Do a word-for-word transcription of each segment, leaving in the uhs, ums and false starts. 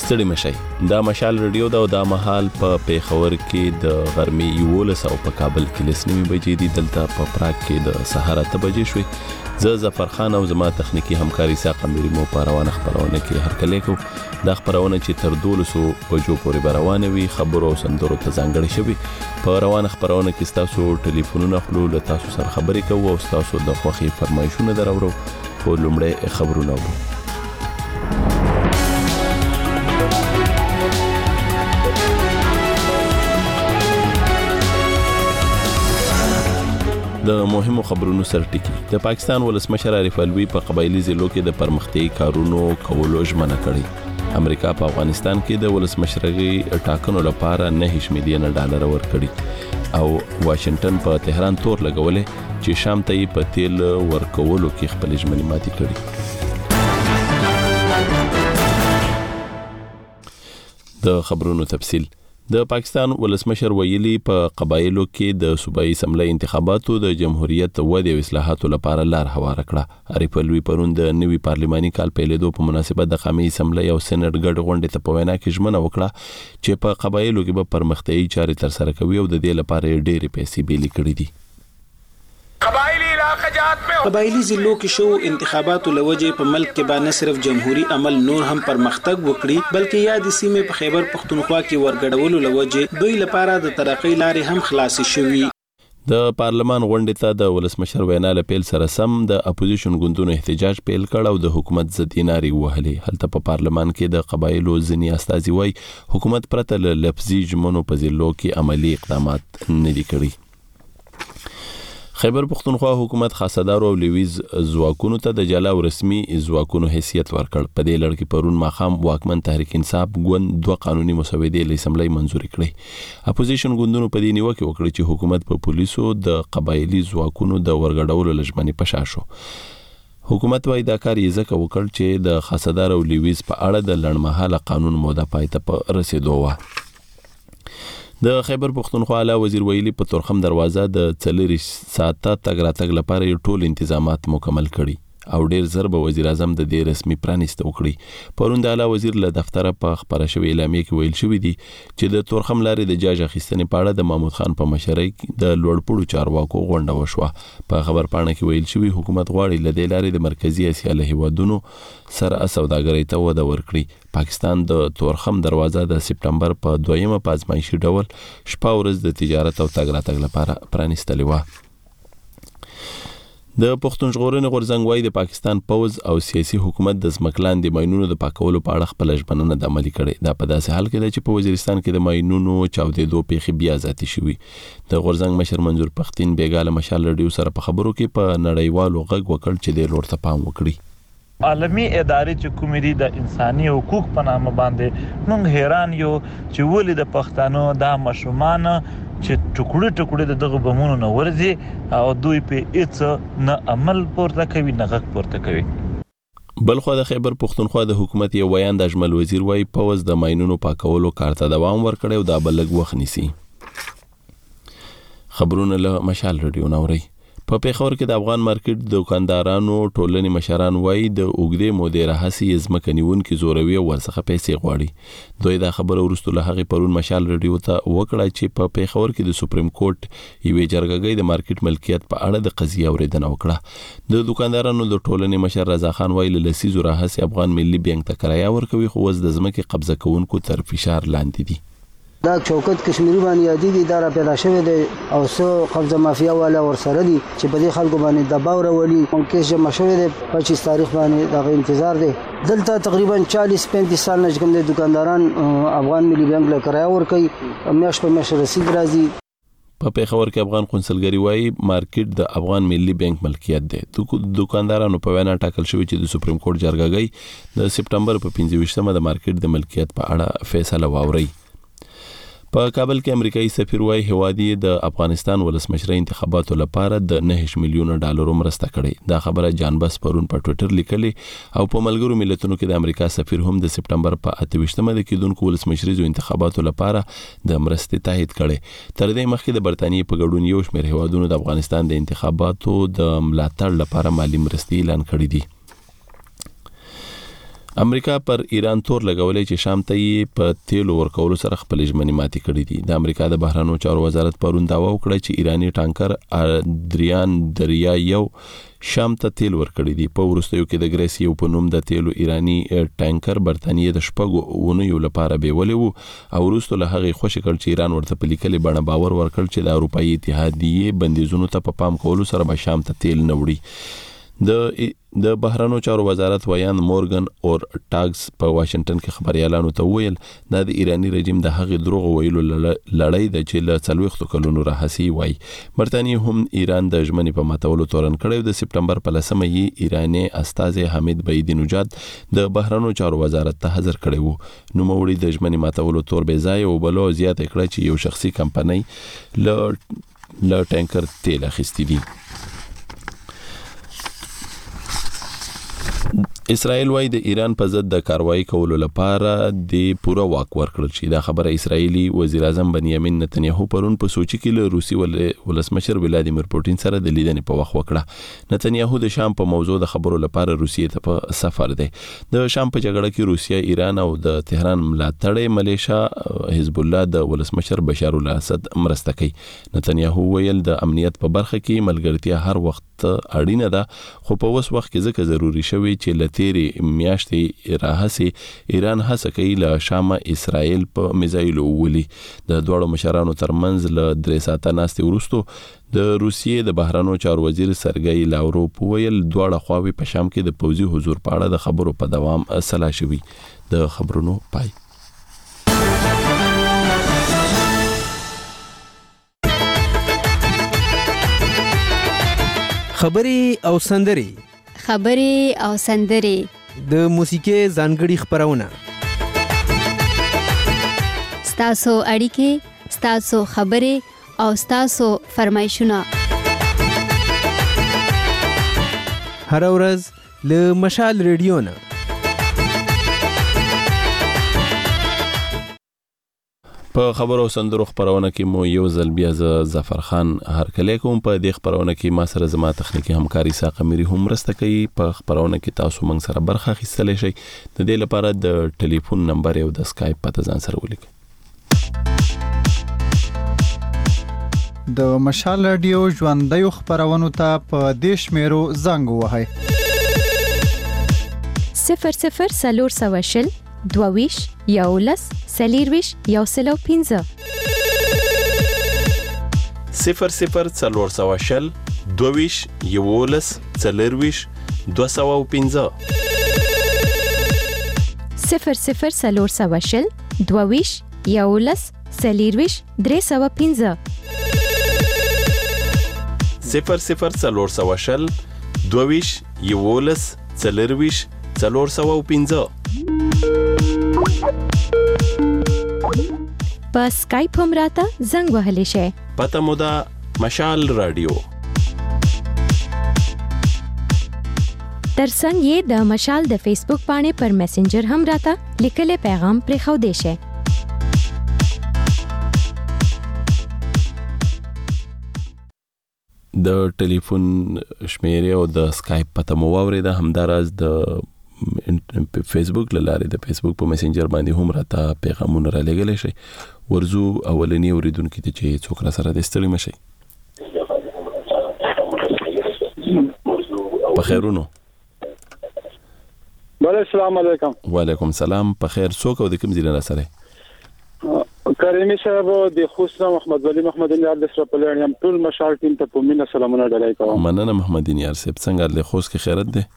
ستړي مشي. دا مشال رادیو دا د مهال په پیښور کې د غرمې یولس او په کابل کې لسنیمي بجې دي. دلته په پراګ کې د سهار اته بجې شوې. زه ظفر خان او زما تخنیکی همکاري ساق اميري مو په روانه خبرونه کې هرکلی کو. دا خبرونه چې تر دولسو بجو پورې روانه وي، خبرو او سندرو ته ځانګړي شوي. په روانه خبرونه کې تاسو ټلیفونونه خلو له تاسو سره خبرې کوو او تاسو د خوخي فرمایشونه درورو. په لومړی خبرونه وو. د مهمو خبرونو سرټکی. د پاکستان ولسمشر عارف الوی په قبایلی ضلعو کې د پرمختي کارونو کولو ژمنه کړې. امریکا په افغانستان کې د ولسمشرغي ټاکنو لپاره نه میلیون ډالر ورکړي او واشنگټن په تهران تور لګولې چې شام ته یې په تیل ورکولو کې خپل ژمنې ماتې کړې. د خبرونو تفصیل. د پاکستان ولسمشر ویلي په قبایلو کې د صوبایي اسمبلی انتخاباتو د جمهوریت ودې او اصلاحاتو لپاره لار هواره کړه. عارف الوی پرون د نوي پارلماني کال پیلېدو په مناسبت د قومي اسمبلی او سېنات ګډ غونډې ته په وینا کې ژمنه وکړه چې په قبایلو کې به پرمختیايي چارې تر سره کوي او د دې لپاره ډېرې پیسې بیلې کړې دي. قبایلی ضلعو کې شو انتخاباتو لوجه په ملک کې با نه صرف جمهوریت عمل نور هم پرمختګ وکړي بلکې یاد سیمه په خیبر پختونخوا کې ورګډولو لوجه دوی لپاره د ترقۍ لارې هم خلاصې شوې. د پارلمان غونډې ته د ولسمشر وینا له پیل سره سم د اپوزیشن ګوندونو احتجاج پیل کړ او د حکومت ضد نارې وهلې. هلته په پارلمان کې د قبایلو ځینې استازي وای حکومت پرته له لفظي ژمنو په ضلعو کې عملی اقدامات نه دي کړي. خیبر پختونخوا حکومت خاصدار او لویز ځواکونو ته د جلا او رسمي ځواکونو حیثیت ورکړ. په دې لړ کې پرون ماخام واکمن تحریک انصاف ګوند دوه قانوني مسودې له اسمبلی منزور کړې. اپوزیشن ګوندونو په دې نیوکه وکړه چې حکومت په پولیسو د قبایلی ځواکونو د ورګډولو لژمنې پشا شو. حکومت وايي دا کار یې ځکه وکړ چې د خاصدار او لویز په اړه د لړمحاله قانون موده پای ته په رسیدو و. د خیبر پختونخوا اعلی وزیر ویلي په تورخم دروازه د څلور ساعته تګ راتګ لپاره ټول تنظیمات مکمل کړي او ډیر زر به وزیر اعظم د دې رسمي پرانیسته وکړي. پرون د اعلی وزیر له دفتره په خبره شوې اعلامیه کې ویل شوې دي چې د تورخم لارې د جاج اخیستنې په اړه د محمود خان په مشرۍ د لوړپوړو چارواکو غونډه وشوه. په خبر پاڼه کې ویل شوې حکومت غواړي له دې لارې د مرکزی اسیا له هیوادونو سره سوداګرۍ ته وده ورکړي. پاکستان د تورخم دروازه د سپټمبر په دویمه په ازمایښتي ډول شپه ورځ د تجارت او تګ راتګ لپاره پرانیستلې وه. د پښتون ژغورنې غورځنګ وايي د پاکستان پوز او سیاسي حکومت د ځمکلاندې ماینونو د پاکولو په اړه خپل ژمنه د عملي کړې. دا په داسې حال کې ده چې په وزیرستان کې د ماینونو چاودېدو پیښې بیا زیاتې شوي. د غورځنګ مشر منظور پښتين بیګاله مشال رادیو سره په خبرو کې په نړیوالو غږ وکړ چې د لور ته پام وکړي. عالمی ادارې چې کومې دي د انساني حقوق په نامه باندې موږ حیران یو چې ولې د پښتنو دا مشومان چې ټوکړي ټوکړي د دغه بمونو نه ورځي او دوی په هیڅ نه عمل پورته کوي نه غږ پورته کوي. بلخو د خیبر پختونخوا د حکومت یو بیان د اجمل وزیر وايي پوز د ماینونو پاکولو کار ته دوام ورکړي او دا بلګ وخت نیسي. خبرونه له مشال رادیو نوري. په پیښور کې د افغان مارکیټ دکاندارانو ټولنې مشران وایي د اوګدې مودې راهسي ځمکه نیونکي زوروي او ورڅخه پیسې غواړي. دوی دا خبره وروسته له هغې پرون مشال رادیو ته وکړه چې په پیښور کې د سپریم کورټ یوې جرګې د مارکیټ ملکیت په اړه د قضیې اورېدنه وکړه. د دکاندارانو د ټولنې مشر رضا خان وایي له لسیزو راهسي افغان ملي بانک ته کرایه ورکوي خو اوس د ځمکې قبضه کوونکو تر فشار لاندې دي. دا چوکت کشمیری باندې یادېږي دا را پیدا شوی دی او څو قبضه مافیا والا ورسره دي چې په دې خلکو باندې دباو راولي. کیس جمع شوی دی پچیس تاریخ باندې دغه انتظار دی. دلته تقریبا چالیس پینتیس سال نه کوم دي دکانداران افغان ملي بانک له کرایه ورکوي میاشت په میاشت رسید راځي. په پیښور کې افغان قونسلګری وايي مارکیټ د افغان ملي بانک ملکیت دی. دکاندارانو په وینا ټاکل شوی چې د سپریم کورټ جرګې د سپټمبر په پنځه ویشتمه د مارکیټ د ملکیت په اړه فیصله واوري. په کابل کې امریکایي سفیر وايي هوادي د افغانستان ولسمشر انتخاباتو لپاره د نه میلیون ډالر مرسته کړې. دا خبره جان بس پرون په ټوئیټر لیکلې او په ملګرو ملتونو کې د امریکا سفیر هم د سپټمبر په اته ویشتمه د کېدونکو ولسمشریزو انتخاباتو لپاره د مرستې تایید کړي. تر دې مخکې د برتانیې په ګډون یو شمېر هیوادونو د افغانستان د انتخاباتو د ملاتړ لپاره مالی مرستې اعلان کړې دي. امریکا پر ایران تور لګولې چې شام ته یې په تیلو ورکولو سره خپل ژمنې ماتې کړې دي. د امریکا د بهرانو چارو وزارت پرون داوا وکړه چې ایرانی ټانکر ادریان دریا یو شام ته تیل ورکړي دي. په وروستیو کې د ګریسیو په نوم د تیلو ایرانی ټانکر برتانیې د شپږو اونیو لپاره بیولې وو او وروسته له هغې خوشی کړ چې ایران ورته په لیکلي بڼه باور ورکړ چې د اروپایي اتحادیې بندیزونو ته په پام کولو سره به شام ته تیل نه وړي. د د بهرانو چارو وزارت ویان مورګن اور ټاګز په واشنگټن کې خبريالانو ته ویل دا د ایرانی رژیم د هغې دروغ ویلو لړۍ د چې له څلوېښتو کلونو راهسي وای. برتانیې هم ایران د ژمنې په ماتولو تورن کړی. د سپټمبر په لسمه یې ایرانی استازي حمید بيدی نژاد د بهرانو چارو وزارت ته حاضر کړی وو. نوموړي د ژمنې ماتولو تور بې ځای او بلو زیات کړی چې یو شخصي کمپنۍ ل ل ټانکر تیل اخیستی دي. اسرائیل وايي د ایران په ضد د کاروایی کولو لپاره د پوره واک ورکړل شي. دا خبره اسرایلی وزیر اعظم بنیامین نتنیاهو پرون په سوچي کې له روسي ولسمشر ولادیمیر پوتین سره د لیدنې په وخت وکړه. نتنیاهو د شام په موضوع د خبرو لپاره روسیې ته په سفر دی. د شام په جګړه کې روسیا، ایران او د تهران ملاتړ ملیشا حزب الله د ولسمشر بشار الاسد مرسته کوي. نتنیاهو ویل د امنیت په برخه کې ملګرتیا هر وخت اړینه ده، خو په اوس وخت کې ځکه ضروری شوی چې لتيري میاشتې راهسي ایران هڅه کوي له شام اسرائیل په میزایلو ولي. د دوړو مشرانو ترمنځ له درې ساعته ناستې وروسته د روسیې د بهرانو چارو وزیر سرګئی لاوروف ویل دواړه خواوې په شام کې د پوځي حضور په اړه د خبرو په دوام سلا شوي. د خبرونو پای. خبري او سندري خبري او سندري د موسیقي ځانګړي خبرونه ستاسو اړیکې ستاسو خبري او ستاسو فرمایشونه هر ورځ له مشال ریډیو نه. په خبرو سندرو خبرونه کې مو یو ځل بیا ز ظفر خان هرکلی کوم. په دې خبرونه کې ما سره زما تخنیکی همکاري ساق اميري هم مرسته کوي. په خبرونه کې تاسو موږ سره برخه اخیستلی شئ. د دې لپاره د ټلیفون نمبر او د اسکایپ پته ځان سره ولیکئ. د مشال رادیو ژوندۍ خبرونو ته په دیش میرو زنګ وهاي صفر صفر سلور سواشل دوویش یولس سلیرویش یو سلو پینزه صفر صفر سلور سواشل دوویش یولس سلیرویش دو سو پینزه صفر صفر سلور سواشل دوویش یولس سلیرویش درې سو پینزه صفر صفر سلور سواشل دوویش یولس سلیرویش سلور سو پینزه. په اسکایپ هم راته زنګ وهلی شئ. پته مو ده مشال رادیو. ترڅنګ یې د مشال د فیسبوک باندې پر میسنجر هم راته لیکلی پیغام پرېښودی شئ. د ټلیفون شمیرې او د اسکایپ پته مو واورېده. همداراز د فیسبوک لاره د فیسبوک په میسنجر باندې هم راته پیغامونه را لګلی شي. ورزو اولنی اوریدونکو ته چې څوک را سره د ستړي مشي. په خیرونو. بله السلام علیکم. وعلیکم السلام. په خیر. څوک او د کوم ځای نه سره؟ کریمی صاحب د خوست محمد ولی محمد نیار د سره پلان یم ټول مشال ټیم ته په مینه سلامونه ډالای کوم. مننه محمد نیار صاحب. څنګه د خوست کې خیرت ده؟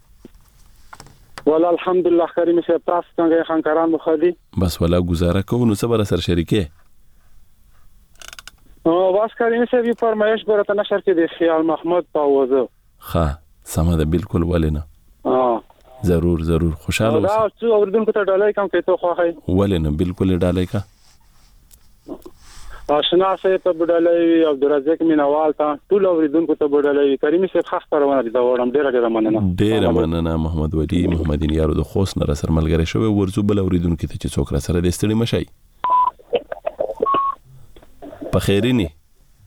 ولا الحمدلله کریمی صاحب تاسو څنګه خانکاران مخالي بس ولا گزاره کوو نو صبر سره شریکه. او واس کریمی صاحب یو فرمایش برته نشر کې د خیال محمود پاوزه. ها سمه ده بالکل ولنه. اه ضرور ضرور خوشاله اوسه. دا څو اوردونکو ته ډالای کوم کې ته خوخه ولنه بالکل ډالای کا. آشنا سه ته بډالای عبدالرزاق مینوال ته ټول اوریدونکو ته بډالای کریمی صاحب خاص پرونه دي دا وړم ډیر ډیر مننه. ډیر مننه محمد ولی محمد نیارو د خوست نه سره ملګری شوی. ورزو بل اوریدونکو ته چې څوک را سره د ستړي مشي. په خیرینی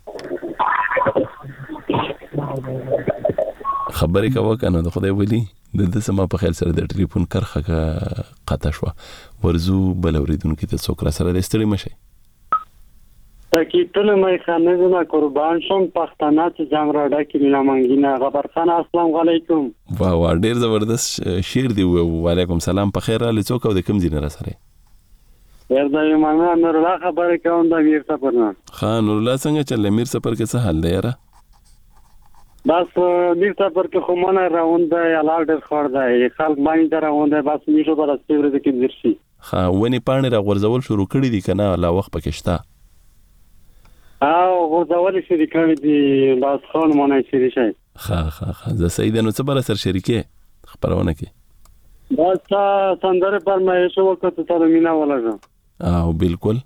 خبرې کوه کنه د خدای ولی د د سما په خیال سره د ټلیفون کرخه قطع شو ورزو بل اوریدونکو ته څوک را سره د ستړي مشي تاکي ټول مې خانزونه قربان شم پښتانه چې جام راډا کې مینا منګینا غبر خان السلام علیکم واه واه ډیر زبردست شعر دی وعلیکم سلام په خیر را لڅوک او د کوم ځای نه سره ډیر دا یې مانه نور لا خبره کوم د امیر سفر نه خان نور لا څنګه چل امیر سفر کې څه حال دی یاره بس امیر سفر کې خو مونږ راوند دی حلال ډیر خور دی خلک باندې راوند دی بس میشو بر استوره د کې درشي ها ونی پانی را غورځول شروع کړی دي کنه لا وخت پکې شته او غورځول شروع کړی دي بس خان مونږ شي شي ها ها ها زه سید نو څه بل سر شریکه خبرونه کې بس سندره پر مې شو وخت ته مینا ولاګه او بالکل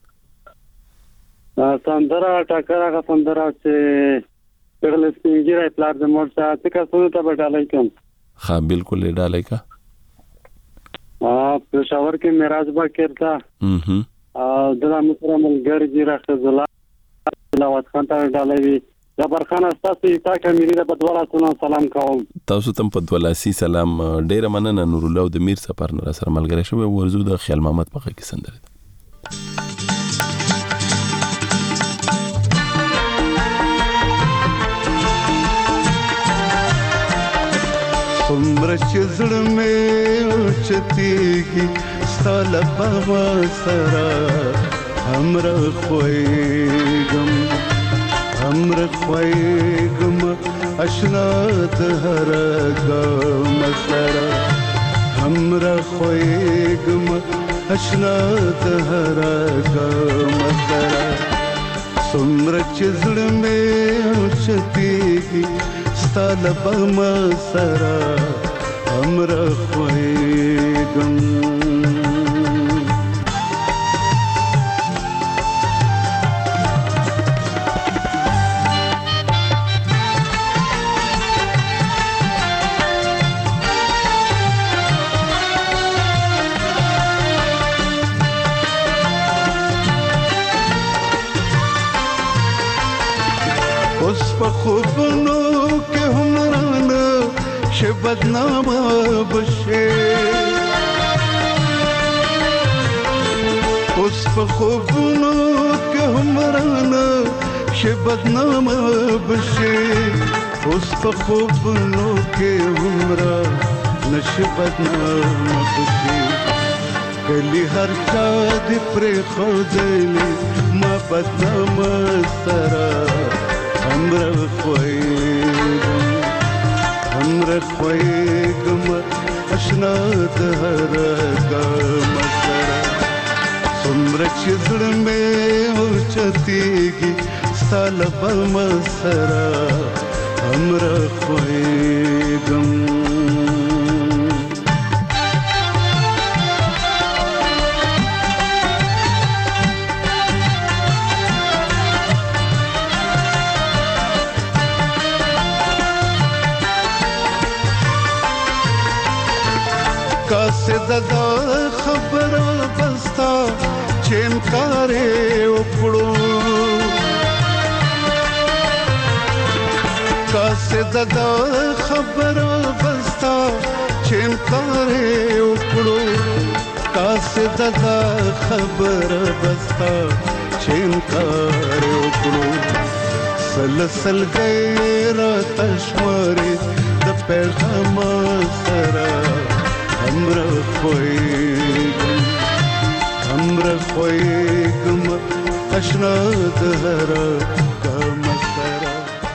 سندره ټاکره غا سندره چې پرل سپینګیره پلار د مور څخه څه څه ته بدلای کوم ها بالکل ډالای کا ا پېښور کې معراج با کړتا هم ا دغه مکرمل ګرځي راخه زلا لاوت خان ته ډالای جبر خان تاسو ته کمیری د بدواله سلام کوم تاسو تم په دولاسي سلام ډیر مننه نور الله د میر سفر نه سره ملګری شو ورزو د خیال محمد پخه کې سندره عمر چې زړه مې اوچتېږي ستا له بابا سره همره خوېږم همره خوېږم اشنا د هره ګام سره همره خوېږم اشنا د هره ګام سره څومره چې زړه مې اوچتېږي ستا له بابا سره همره خوېږم اوس په خوبونو کې هم رانه چې بدنامه بشي اوس په خوبونو کې هم رانه چې بدنامه بشي اوس په خوبونو کې هم رانه چې بدنامه بشي کلی هر چا دې پرې خوځېلې ما بدنامه سره همره خوېږم همره خوېږم اشنا د هره ګام سره څومره چې زړه مې اوچتېږي ستا له بابا سره همره خوېږم کاسه د خبره بستا چې انکار وکړو کاسه د خبره بستا چې انکار وکړو کاسه د خبره بستا چې انکار وکړو سلسل غیر تشماري د پیغام سره همره خوېږم همره خوېږم اشنا د هره ګام سره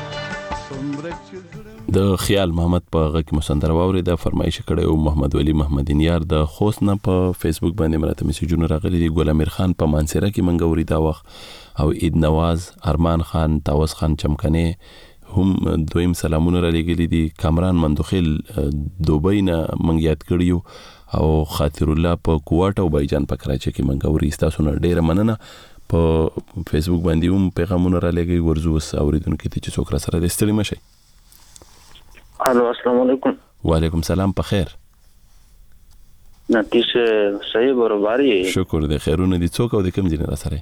د خیال محمد په غږ مسندره واوري د فرمایش کړي او محمد ولی محمد انیار د خوست نه په فیسبوک باندې مرته میسجونه راغلي دي ګل امیر خان په مانسره کې منګوري دا وخت او عید نواز ارمان خان تاوس خان چمکنه هم دویم سلامونه را لګلي دي کامران مندوخیل دوبۍ نه منګ یاد کړیو او خاطر الله په کوټ او بایجان په کراچي کې منګوري تاسو نه ډیره مننه په فیسبوک باندې هم پیغامونه را لګي ورزو اوریدونکو ته چې څوک را سره ستړي مشي الو السلام علیکم وعلیکم سلام په خیر نتیش صحیح برابرۍ شکر دې خیرونه دي څوک او د کوم ځای را سره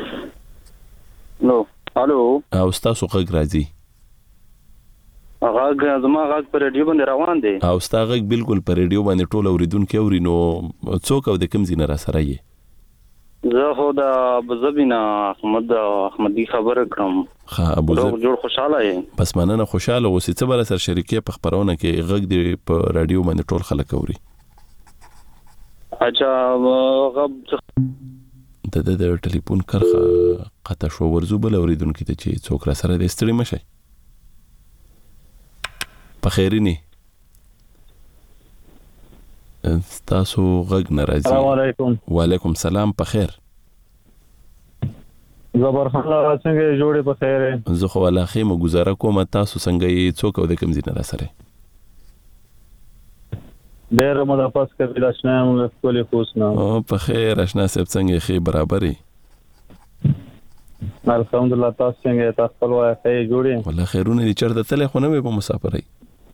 نو الو او تاسو غږ راځي غږ غږ زما غږ په ریډیو باندې روان دی او ستا غږ بالکل په ریډیو باندې ټول اوریدونکو اوري. نو څوک او د کوم ځای نه را سره یې؟ زه خو د ابوظبي نه احمد احمدي خبره کوم. ها ابوظبي جوړ خوشاله یم. بس مننه خوشاله اوسې. څه بل سر شریکې په خبرونه کې غږ دی په رادیو باندې ټول خلک اوري. اچھا غب د د د ټلیفون کرخه قطع شو. ورزو بل اوریدونکو ته چې څوک را سره د ستړي مشي په خیرینی تاسو غږ ناراضي. السلام علیکم. وعلیکم سلام. په خیر. زبر خان لا څنګه جوړې په خیر؟ زه خو الله خیمه گزاره کوم. تاسو څنګه یې؟ څوک او د کوم ځای نه سره؟ ډېر مده پاس کوي آشنا مو خپل خوښنه. او په خیر آشنا صاحب څنګه خې برابرې؟ الحمدلله. تاسو څنګه تاسو خپل وای جوړې؟ والله خیرونه دي. چرته تل خو نه په مسافرۍ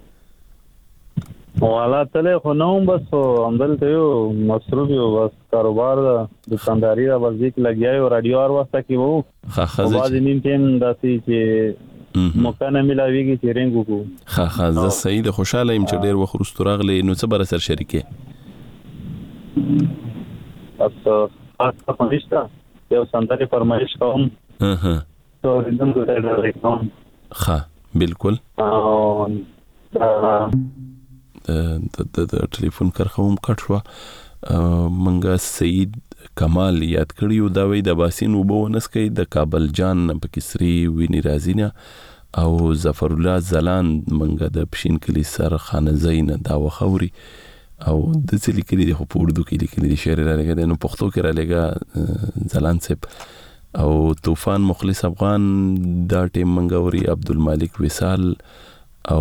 والا تله خو نوم بس همدلته یو مصروف یو بس کاروبار دا دکانداری دا بس ځکه لګیا یو رادیو اور واسطه کې وو. خا خزه بعد نیم ټیم داسي چې مکانه ملاویږي چې رنګ وکړو. خا خزه سید خوشاله يم چې ډیر وخت راغلی. نو څه بر سر شریکه تاسو تاسو پښتا یو سندري فرمایش کوم. ها ها تو رندم ګټه کوم. خا بالکل. او د د ټلیفون کرخوم کټ شو. منګه سید کمال یاد کړیو دا وی د باسین وبو نسکې د کابل جان په کسری ویني رازینه او ظفر الله زلان منګه د پښین کلی سر خانه زین دا وخوري او د څلی کلی د خپوردو کې لیکلي د شعر را لګا د پښتو کې را لګا زلان سپ او طوفان مخلص افغان دا ټیم منګوري عبدالمالک وصال او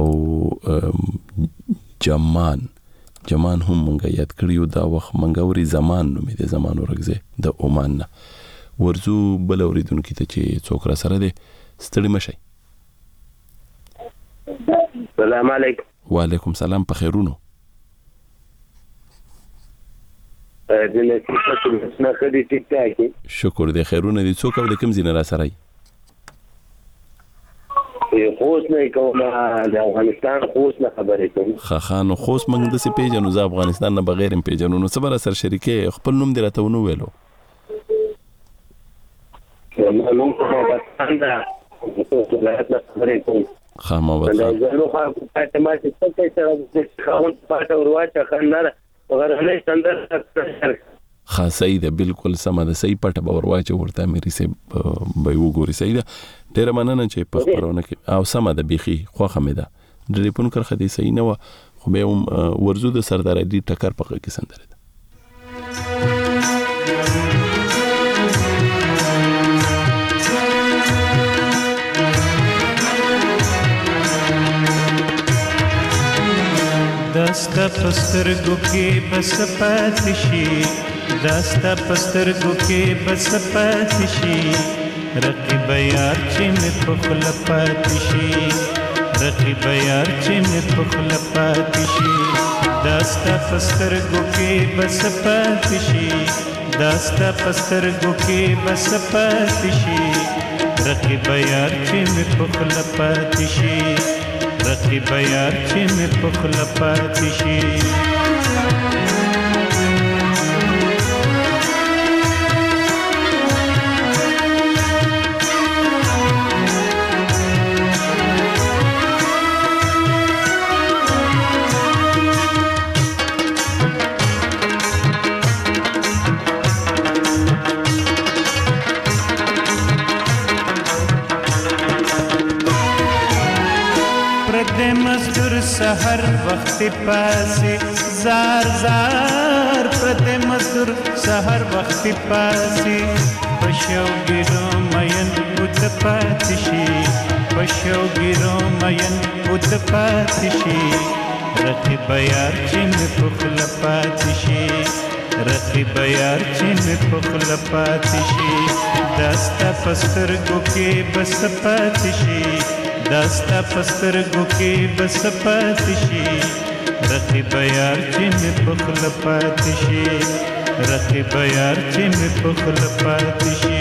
جمان جمان هم منګه یاد کړیو دا وخت منګوري زمان نومې د زمان ورغزه د عمان نه. ورزو بل اوریدونکو ته چې څوک را سره دي ستړي مشي. السلام علیکم. وعلیکم سلام. په خیرونو دې څه څه خدي ټیک ټاک. شکر دې خیرونه دي. څوک او د کوم ځای نه را سره خوست نه کومه د افغانستان خوست نه خبرې کوم. خا خانو خوست موږ د سي پیجنو ز افغانستان نه بغیر پیجنو. نو صبر سر شریکه خپل نوم درته ونو ویلو. نو په پاکستان دا ولایت نه خبرې کوم. خا ما وځه زه نو خو پاتې ما چې څه سره د خاون پاتې ورواچه خندره وغیرہ سندر خا سیده بالکل سم ده. صحیح پټه باور واچ ورته مې سي به وګوري. سیده ډیر مننه چې په خبرونه کې او سم ده بيخي خوخه مې ده. ټلیفون کړ خدي صحیح نه و خو به ورزو د سردار علي ټکر په کې سندره ده. دستا پسترګو کې بس پاتې شي. دستا پسترګو کې بس پاتې شي. رقیب یار چې مې په خپل پاتې شي. رقیب یار چې مې په خپل پاتې شي. دستا پسترګو کې بس پاتې شي. دستا پسترګو کې بس پاتې شي. رقیب یار چې مې په خپل پاتې شي. رقیب یار چې مې په خپل پاتې شي. سحر وخت پاسې زار زار پرته مزدور سحر وخت پاسې پښو ګیرو مین پوت پاتې شي. پښو ګیرو مین پوت پاتې شي. رقیب یار چې مې په خپل پاتې شي. رقیب یار چې مې په خپل پاتې شي. دستا پسترګو کې بس پاتې شي. دستا پسترګو کې بس پاتې شي. رقیب یار چې مې په خپل پاتې شي. رقیب یار چې مې په خپل پاتې شي.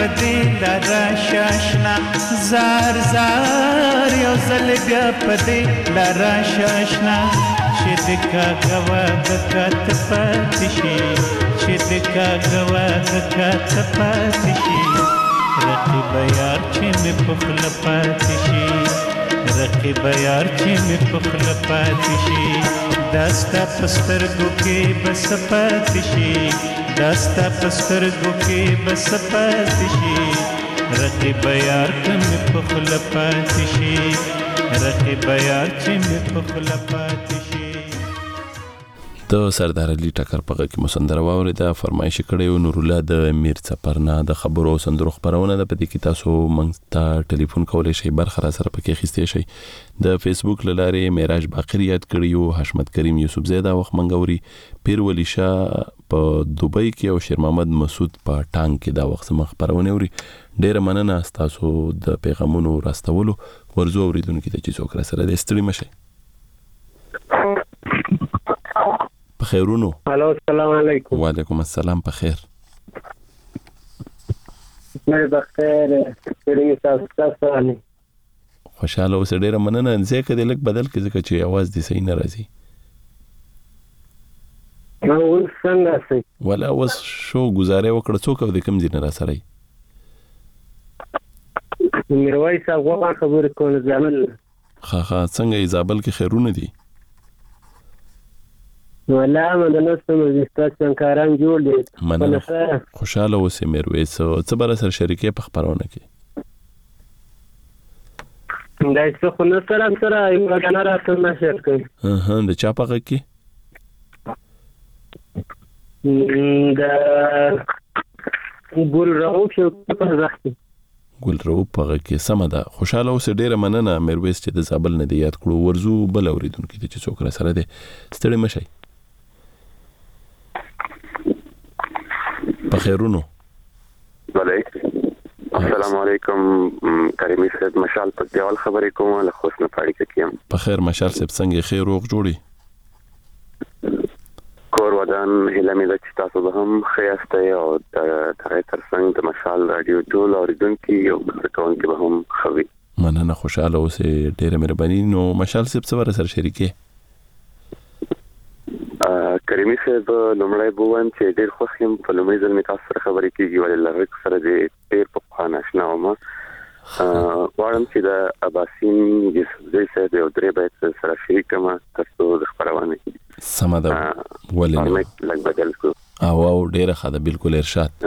پدې لاره شاشنا زار زار یو ځل بیا پدې لاره شاشنا چې د کاغوا د کات پاتې شي چې د کاغوا د کات پاتې شي رقیب یار چې مې په خپل پاتې شي رقیب یار چې مې په خپل پاتې شي داستا پسترګو کې بس پاتې شي داستا پسترګو کې بس پاتې شي رقیب یار چې مې په خپل پاتې شي رقیب یار چې مې په خپل پاتې شي. د سردار علي ټکر په غږ کې مسندره واورېده. فرمایش کړی و نور الله د امیر څپرنا د خبرو سندرو خبرونه ده. په دې کې تاسو موږ ته ټلیفون کولی شئ، برخه را سره پکې اخیستی شئ. د فیسبوک له لارې معراج باقر یاد کړي او حشمت کریم یوسفزی دا وخت موږ اوري. پیر ولی شاه په دوبۍ کې او شیر محمد مسعود په ټانګ کې دا وخت زموږ خبرونه اوري. ډېره مننه ستاسو د پیغامونو راستولو. ورځو اورېدونکي ته چې څوک را سره دی ستړي مه شئ. په خیرونو. الو السلام علیکم. وعلیکم السلام. په خیر. مې بخیر سړي تاسو تاسو خوشاله اوسه. ډېره مننه. ځکه دې لږ بدل کې ځکه چې आवाज دې صحیح نه راځي. نو څنګه سي ولا اوس شو گزارې وکړه څوک او د کوم ځای نه را سره میرویس هغه خبرې کول ځامل خا خا څنګه ایزابل کې خیرونه دي ولا مدنه سم ستاسو کاران جوړ دي. مننه. خوشاله اوسه میرویس. څه بر سره شریکې په خبرونه کې دا څه خو نه سره سره یو غنا راته نشر کوي. ها د چا په غږ کې دا ګل راو شو په ځخته ګل راو په غږ کې سم ده. خوشاله اوسه. ډیره مننه میرویس چې د زابل نه دی یاد کړو. ورزو بل اوریدونکو ته چې څوک را سره دی ستړي مشي. په خیرونو. وعلیکم السلام علیکم. کریمی صاحب مشال په دیوال خبرې کوم له خوشنه پاړی کې کیم. په خیر مشال صاحب څنګه خیر روغ جوړي کور ودان هلمه د تاسو به هم خیاسته او د ترې ترڅنګ د مشال رادیو ټول اوریدونکو یو کارکون کې به هم خوي. مننه. خوشاله اوسه. ډیره مهرباني. نو مشال صاحب څه سره شریکه کریمی صاحب لومړی بوون چې ډیر خوښ یم په لومړي ځل می تاسو سره خبرې کیږي ولې لږ سره دې ډیر په خانه آشنا وم. وایم چې د اباسین یوسفزی صاحب یو درې بیت سره شریک ما تاسو د خبرونه سم ده ولې لږ بدل کو او او ډیر ښه بالکل ارشاد.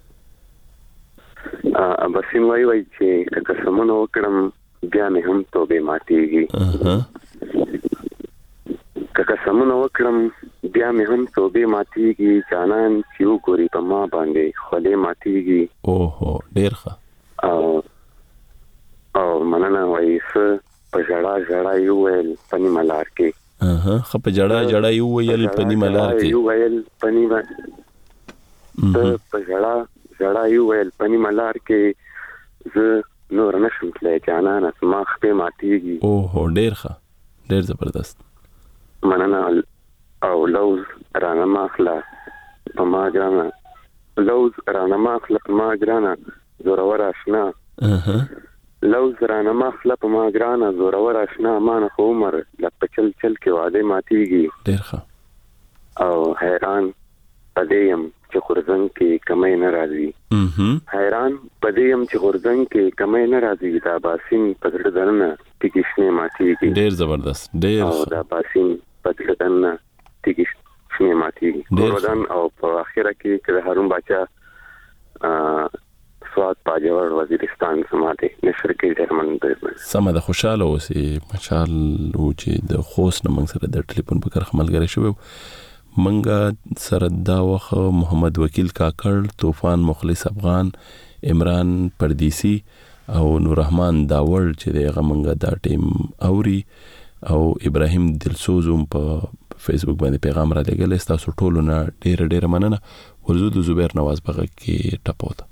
اباسین وای وای چې قسمونه وکړم بیا مې هم توبه ماتيږي. که قسمونه وکړم بیا مې هم توبه ماتيږي. جانان چې وګوري په ما باندې خولې ماتيږي. اوهو ډیر ښه. او او مننه وای څه په جړه جړه یو ویل پنی ملار کې. اها خپ جړه جړه یو ویل پنی ملار کې. یو ویل پنی ما ته په جړه جړه یو ویل پنی ملار کې ز نور نشم تلای جانان اسما خپې ماتيږي. اوهو ډیر ښه. ډیر زبردست. مننه. او لوز رانا ماخلا په ما ګرانه لوز رانا ماخلا په ما ګرانه زورور آشنا. اها لوز رانا ماخلا په ما ګرانه زورور آشنا. مان خو عمر لکه چل چل کې واده ماتيږي. ډیر ښه. او حیران پدیم چې خورزنګ کې کمای نه راځي. اها حیران پدیم چې خورزنګ کې کمای نه راځي. دا باسین پدړه درنه ټیکشنه ماتيږي. ډیر زبردست. ډیر او دا باسین پدړه درنه ټیکشنه ماتيږي. ورودان او په اخره کې چې هارون باچا سواد پاجور وزیرستان سماته نشر کې درمن سم ده. خوشاله اوسئ. مشال او چې د خوست نه موږ سره د ټلیفون په کار خملګری شوو. منګه سره دا وخت محمد وکیل کاکړ، طوفان مخلص افغان، عمران پردیسی او نور رحمان داور چې دغه منګه دا ټیم اوري او ابراهیم دلسوزم په فیسبوک باندې پیغام را لګل. تاسو ټول نه ډیر ډیر مننه. ورزو د زبیر نواز بغه کې ټپوت.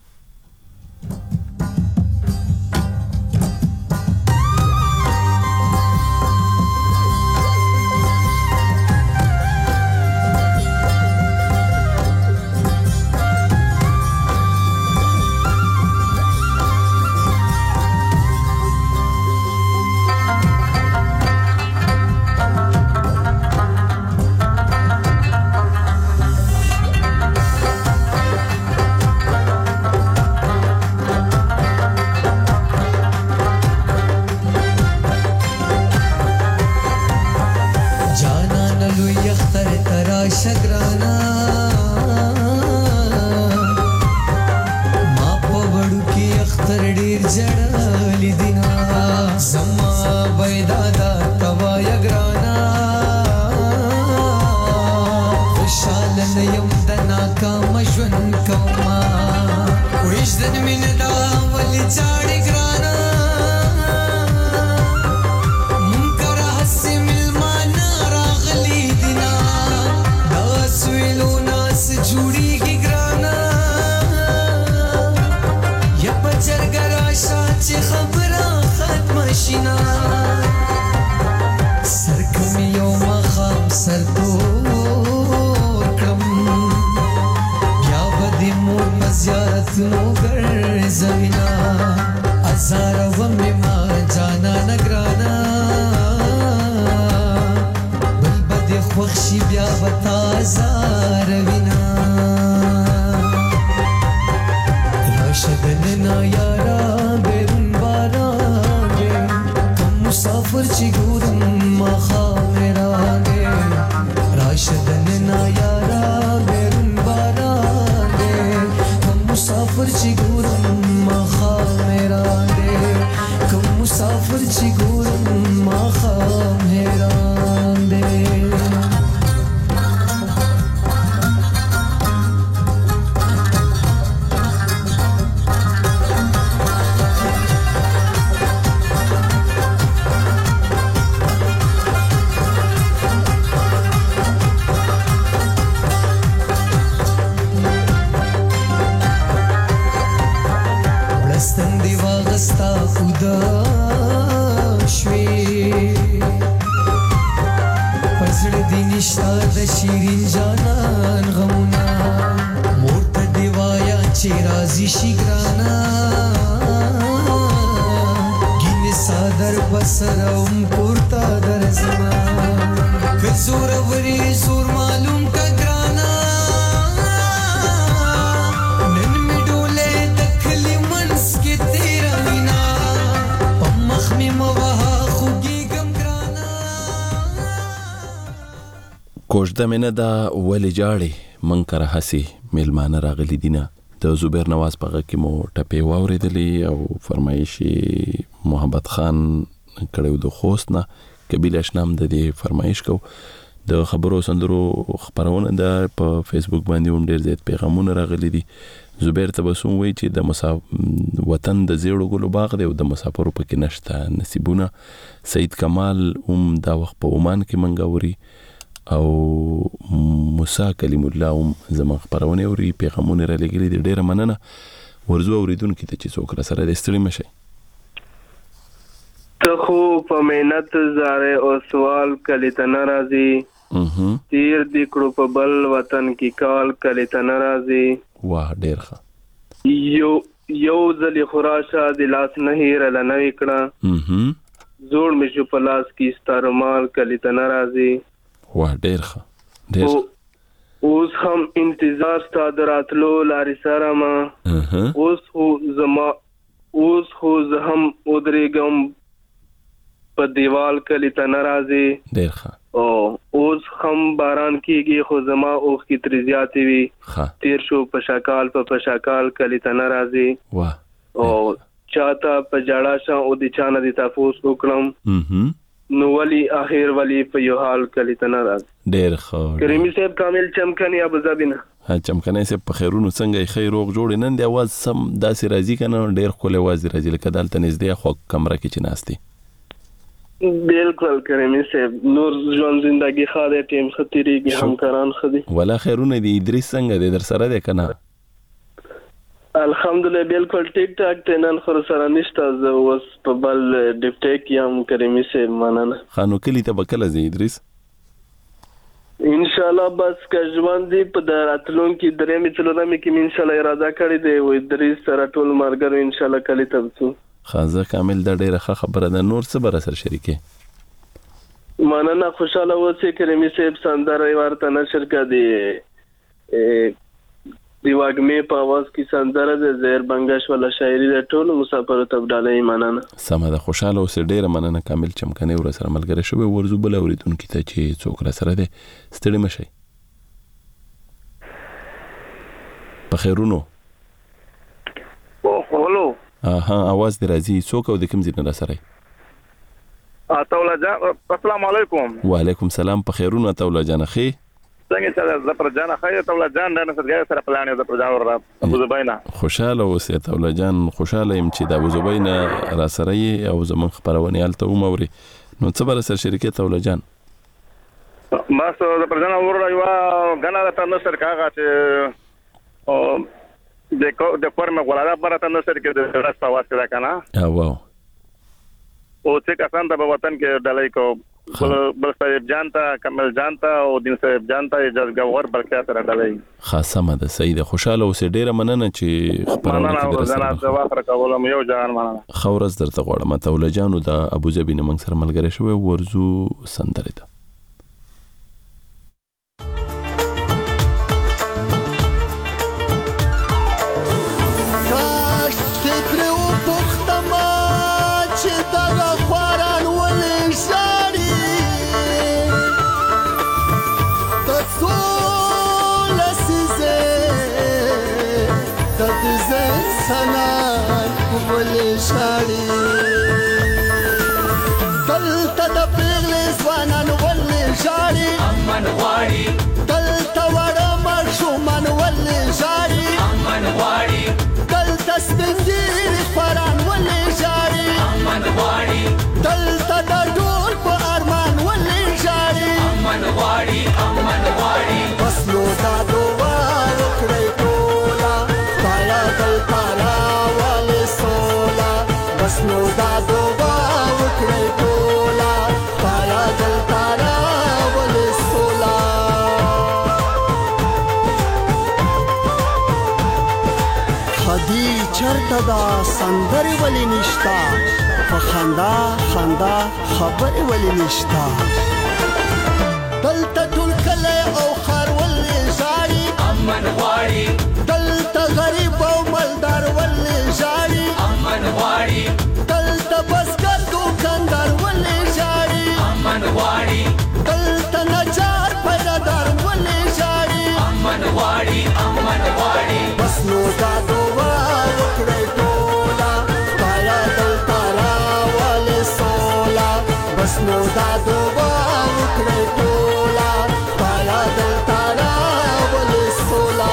ډیر جړل دینا زما وېدادا توا یګرانا خوشال نه یم د ناکام ژوند کوما وښدن مين دا ول چاړي ګرانا منکر حسي ملمان راغلي دینا داس ویلو ناس جوړي کی ګرانا یا پچر ګراشا چې خبره ختم شینا سرکم یو مخام سر تو زیارت نو گر زمینا ازار ومی ما جانا نگرانا بل بد خوخشی بیا بتا ازار وینا راشدن نا یارا بیرون بارانگے کم مسافر چی گورم ما خامرانگے راشدن نا یارا بیرون بارانگے مسافر چی گورم مخا میران دے کم مسافر چی گورم مخا میران دے شیرین جانان غمونا مورت دیوایا چه رازی شگرانا گین سادر بسرم پورتا در زمان که زور وری زور معلوم کا گرانا نن می ڈولے دکھلی منس کے تیرا وینا پمخ می موہا خوگی کوژده مینه دا ولې جاړې من کره هسي میلمانه راغلي دینه د زبیر نواز په غږ کې مو ټپې واورېدلې او فرمایش محمد خان کړو د خوست نه کبیل اشنام د دې فرمایش کو د خبرو سندرو خبرونه د په فیسبوک باندې هم ډېر زیات پیغامونه راغلي دي زبیر تبسم وایي چې د مسافر وطن د زیړو ګلو باغ دی او د مسافرو پکې نشته نصیبونه سید کمال هم دا وخت په عمان کې منګوري او موسی کلیم الله هم زما خبرونه اوري پیغامونه را لګلي دي ډیره مننه ورزو اوریدونکو ته چې څوک را سره د ستړي مشي ته خو په مهنت زاره او سوال کلی ته ناراضي تیر دی کړو په بل وطن کې کال کلی ته ناراضي واه ډیر ښه یو یو ځلی خراشه د لاس نه هیر لنوي کړه زوړ مې شو په لاس کې ستارمال کلی ته ناراضي واه ډیر ښه ډیر اوس هم انتظار ستاسو راتلو لاري سره ما اوس خو زما اوس خو زه هم ودرېږم په دیوال کلی ته ناراضي ډیر ښه او اوس هم باران کېږي خو زما اوخ کی تر زیاتې وي تیر شو په شکال په پشکال کلی ته ناراضي واه او چاته په جړا شه او د چانه د تاسو وکړم نو ولی اخر ولی په یو حال کلی ته ناراض ډیر ښه کریمي صاحب کامل چمکنی ابو ظبی نه ها چمکنی صاحب په خیرونو څنګه خیر روغ جوړ نن دی आवाज سم داسې راځي کنه ډیر خو له आवाज راځي لکه دالته نږدې خو کمره کې چناستي بالکل کریمي صاحب نور ژوند زندگی خاله ټیم خطرېږي همکاران خدي ولا خیرونه دی ادریس څنګه دی در سره دی کنه الحمدلله بالکل ټیک ټاک ته نن خور سره نشته زه اوس په بل ډیپټیک یم کریمي صاحب مننه خانو کلی ته بکله زی ادریس ان شاء الله بس که ژوند دی په دراتلون کې درې می څلورمې کې ان شاء الله اراده کړې دی و ادریس سره ټول مرګر ان شاء الله کلی ته وڅو خازه کامل د ډیره خبره ده نور څه بر سره شریکه مننه خوشاله اوسې کریمي صاحب سندره ورته نشر کړي دی واګمې په आवाज کې سندره د زهر بنگش ولا شاعري د ټول مسافر ته ډالې مننه سمه ده خوشاله اوسې ډیره مننه کامل چمکنه ور سره ملګری شوی ورزو بل اوریدونکو ته چې څوک را سره ده ستړي مشي په خیرونو او هلو ها आवाज دې راځي څوک او د کوم ځای نه سره اتولا جان السلام علیکم وعلیکم السلام په خیرونه اتولا جان خې څنګه چې زپر جان خې اتولا جان نه سره سره پلان زپر جان ور ابو زبینا خوشاله اوسې اتولا جان خوشاله يم چې د ابو زبینا را سره او زمون خبرونه الته وموري نو څه بر سره شرکت اتولا جان ما سره زپر جان ور یو غنا ته نو سره کاغه چې او د کو د پرمه ولاده برته نو سره کې د راستا واسطه کنه او واو او چې کسان د وطن کې ډلای کو بل بل صاحب جانتا کمل جانتا او دین صاحب جانتا اجازه غور بلکې سره ډلای خاصه مده سید خوشاله اوسې ډیره مننه چې خبرونه کې درسره نه جواب راکولم یو جان مننه خورز درته غواړم اتولا جانو د ابو ظبي نه موږ سره ملګری شوی ورزو سندره ده دلته د پیغلې ځوانان ولې ژاړي امن غواړي دلته وړه ماشومان ولې ژاړي امن غواړي دلته سپین ږیري خواران ولې ژاړي امن غواړي دلته د ډول په ارمان ولې ژاړي امن غواړي امن غواړي بس نو دا دعا وکړئ ټوله خدایه دلته راولې سوله بس نو دا دعا وکړئ ټوله خدایه دلته راولې سوله خدي چرته دا سندرې ولې نشته په خندا خندا خبرې ولې نشته دلته ټول کلی او ښار ولې ژاړي امن غواړي دلته غریب او مالدار ولې ژاړي امن غواړي دلته بزګر دوکاندار ولې ژاړي امن غواړي دلته نجار پیدادار ولې ژاړي امن غواړي امن غواړي بس نو دا دعا وکړئ ټوله خدایه دلته راولې سوله بس نو دا دعا وکړئ ټوله خدایه دلته راولې سوله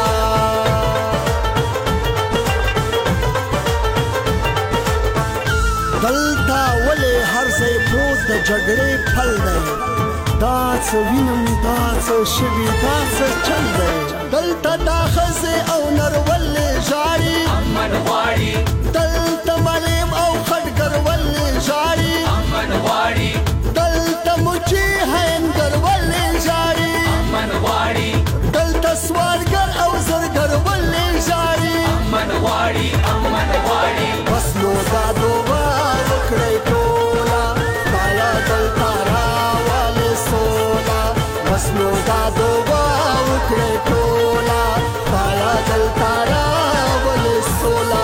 دلته ولې هر ځای پروت د جګړې پل دی دا څه وینم دا څه شوي دا څه چل دی دلته دا ښځې او نر ولې ژاړي امن غواړي دلته مریم او خټګر ولې ژاړي امن غواړي دلته مچي هینګر ولې ژاړي امن غواړي دلته سوالګر او زرګر ولې ژاړي امن غواړي امن غواړي بس نو دا دعا وکړئ ټوله خدایه دلته راولې سوله بس نو دا دعا وکړئ ټوله خدایه دلته راولې سوله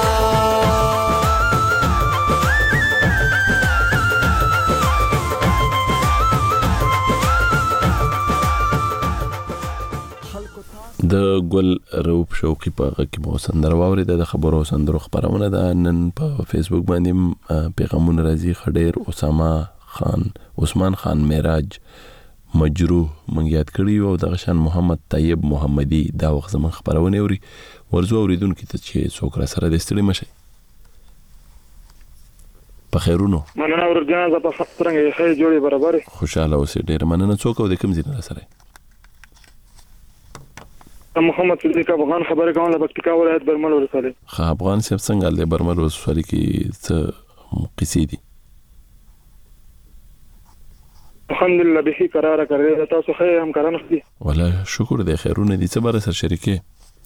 د ګل روپ شوقي په هغه کې مو سندره واورېده د خبرو او سندرو خبرونه ده نن په فیسبوک باندې پیغامونه راځي خډیر اسامه خان عثمان خان معراج مجروح مونږ یاد کړی او د غشان محمد طیب محمدي دا وخت زمون خبرونه اوري ورزو اوریدونکو ته چې څوک را سره د ستړي مشه په خیرونو مننه ورځان ز په څنګه یې جوړي برابر خوشاله اوسې ډیر مننه څوک او د کوم ځای نه سره محمد صدیق افغان خبره کوم له پکتیکا ولایت برمل ورساله خا افغان سیب څنګه له برمل ورساله کې څه قصې دي الحمدلله به قرار کړی تاسو خیر هم کارانه دي ولا شکر دې خیرونه دي څه بر سره شریکه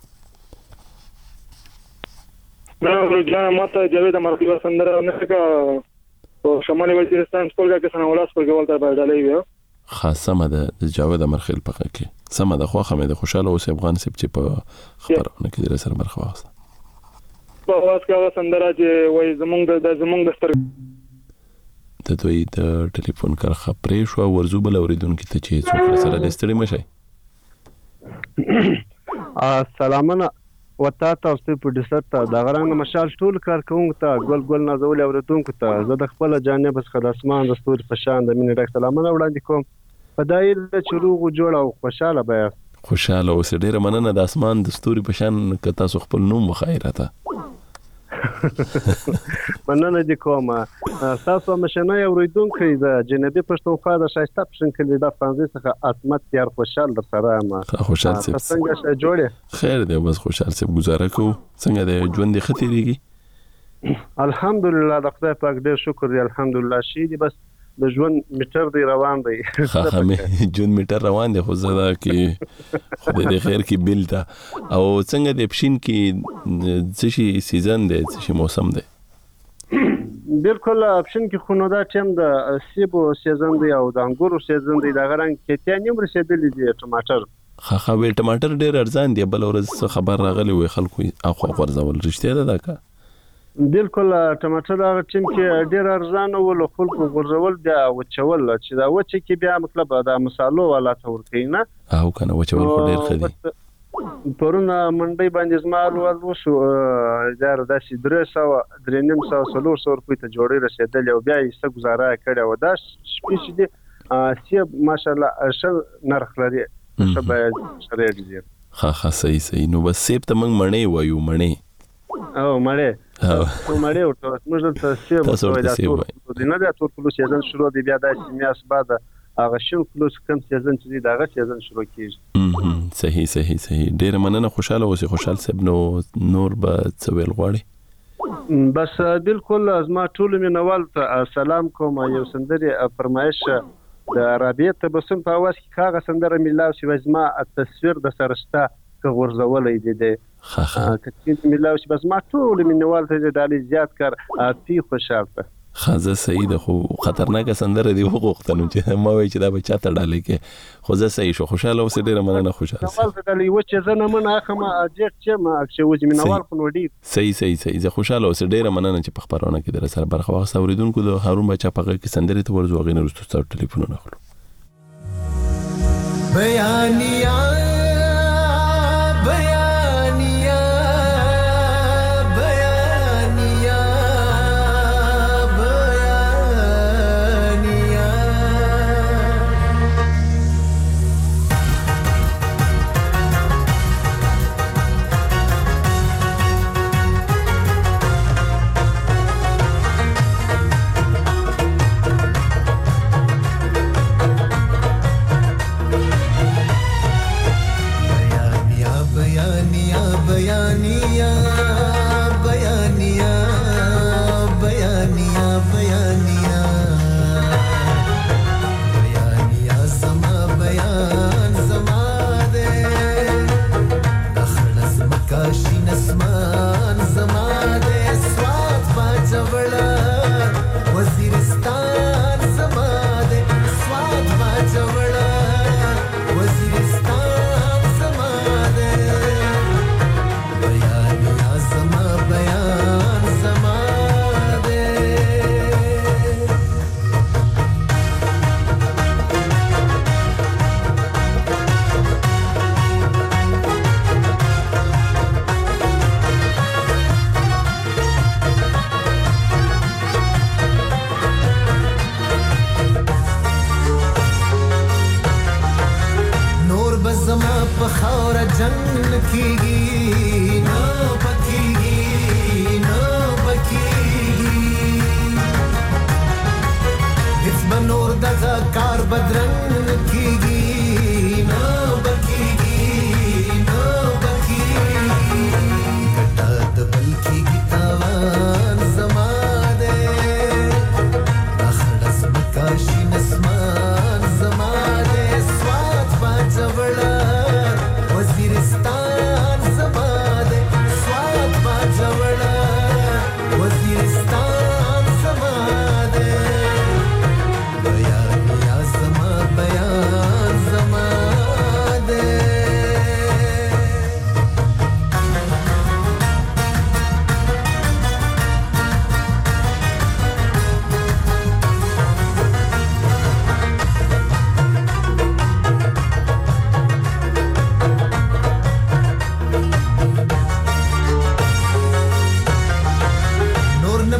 دا ورځه ماته جاوید مرغی سندره نه کا او شمالي وزیرستان سپورګه کې سنه ولاس پرګه ولته بدلې وي خاصه مده د جاوید مرخیل پخه کې سمه د خوخه مې د خوشاله اوس افغان سپ چې په خبرونه کې در سره برخه واخسته په واس کې سندره چې وای زمونږ د زمونږ د ستر د دوی د ټلیفون کرخه پرې شو ورزو بل اوریدونکو ته چې څوک سره د ستړي مشه سلامونه وتا تاسو په ډیسر ته د غران مشال ټول کار کوم ته ګل ګل نازول اوریدونکو ته زه د خپل جانب څخه د اسمان د ستوري په شان د مینې ډک سلامونه وړاندې کوم په دایره چې روغ جوړ او خوشاله بیا خوشاله اوس ډیره مننه د اسمان د ستوري په شان ک تاسو خپل نوم وخایراته مننه دي کوم تاسو مشنه اوریدونکو د جنبي پښتونخوا د شایسته پښن کلی د فرانسې څخه اتمت یار خوشال در سره ما خوشال سي څنګه جوړه خیر دی بس خوشال سي گزاره کو څنګه د ژوند خطرېږي الحمدلله د خدای پاک ډیر شکر دی الحمدلله شي دی بس د ژوند میټر دی روان دی ها همه ژوند میټر روان دی خو زدا کې خدای دې خیر کې بل تا او څنګه د پښین کې څه شي سیزن دی څه شي موسم دی بالکل پښین کې خو نو دا ټیم د سیبو سیزن دی او د انګورو سیزن دی دا غران کې ته نیم رسیدلې دي ټماټر خا خا ویل ټماټر ډیر ارزان دی بل ورځ خبر راغلی وي خلکو اخو ورزول رښتیا ده کا بالکل ټماټر هغه ټیم کې ډیر ارزان او له خلکو غورځول بیا وچول چې دا وچ کې بیا مطلب دا مصالو والا تور کینا او کنه وچول خو ډیر خدي پرونه منډي باندې زمال ول وشو زار د سي درسه او درنیم سو سلور سو روپۍ ته جوړي رسیدل او بیا یې څه گزاره کړه و دا شپې دي سی ماشاءالله ش نرخ لري شبه شریع دي ها ها صحیح صحیح نو بس سیب ته موږ مړې وایو مړې او مړې او مړې ورته موږ ته سیب وایو د نه د تور کلو سیزن شروع دی بیا د میاس بعد هغه شین کلو کم سیزن چې دا هغه سیزن شروع کیږي صحیح صحیح صحیح ډیر مننه خوشاله اوسې خوشحال صاحب نو نور به څویل غواړي بس بالکل از ما ټول مینوال ته سلام کوم یو سندري فرمایش د رابطه تبسم په اواز کې کاغه سندره ملاو شي وزما تصویر د سرشته که ورزولې دي دي خا کله ملاو شي بس ما ټول مینوال ته د علي زیات کار پی خوشاله خازه صحیح ده خو خطرناک سندره دی وغوښتنو چې ما وای چې دا به چاته ډالې کې خو زه صحیح شو خوشاله اوسې ډیره مننه خوشاله سوال ته دی و چې زه نه منه اخم اجیک چې ما چې وځ مینوال خو وډی صحیح صحیح صحیح زه خوشاله اوسې ډیره مننه چې په خبرونه کې در سره برخه واخ اوریدونکو د هارون بچا په کې سندره ته ورځو غینه رستو ستاسو ټلیفونونه خلو بیانیا بیانیا Waziristan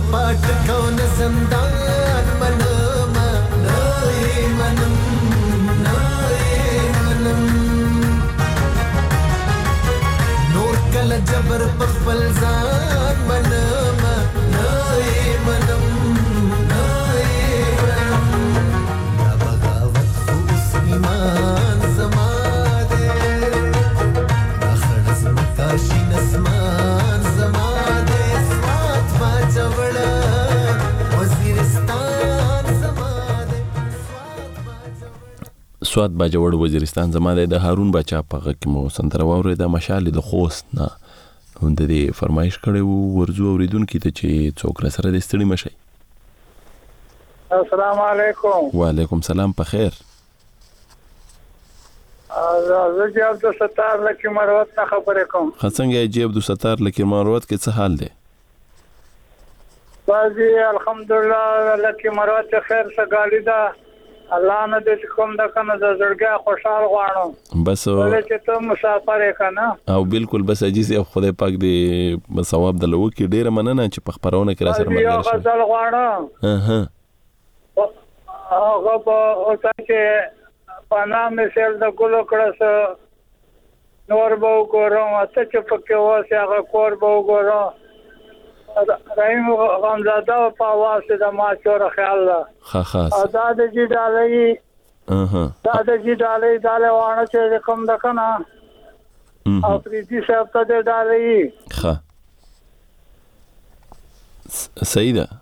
پاٹ کون زندان منم نای منم نای منم نور کل جبر پخپل ځان منم نای منم نای منم دا بغاوت خو اوس ایمان زما دې دا خړ زمکا شین اسمان زما دې سوات باچوړه وزیرستان زما دې سوات باجوړ وزیرستان زما د هارون باچا په غږ کې مو سندره واورې د مشال د خوست نه د دې فرمایش کړی وو ورزو اوریدونکو ته چې څوک را سره د ستړي مشي. السلام علیکم. وعلیکم سلام. په خیر. زه جی عبدالستار لکی مروت نه خبرې کوم. څنګه جی عبدالستار لکی مروت کې څه حال دی؟ بازی الحمدلله لکی مروت خیر سګالی دا الله نه دې کوم د کنه د زړګي خوشحال غواړم بس ولې چې ته مسافر یې کنه او بالکل بس اجازه خدای پاک دې ثواب دلو کې ډیره مننه چې په خبرونه کې را سره ملګری شي. غزل غواړم ها هغه په اوسه چې پانا مثال د ګلو کړه نور به وګورم ته چې پکې واسه هغه کور به وګورم رحیم غمزاده په واسه د ما چور خیال ده ها خاص ادا د جی ډالۍ اها دا د جی ډالۍ داله وانه چې کوم د کنه او پریتی صاحب ته د ډالۍ ها صحیح ده